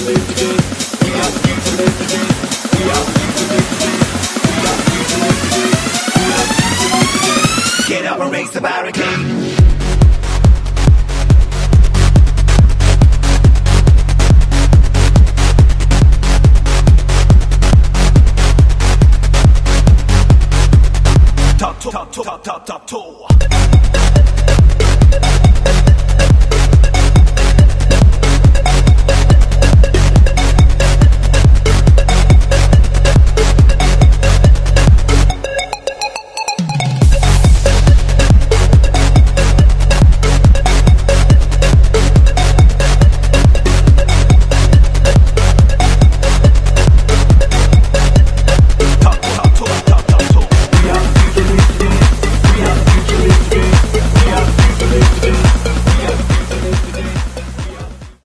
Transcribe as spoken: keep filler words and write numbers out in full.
Get up and raise the barricade. Top, top, top, top, top, top, top.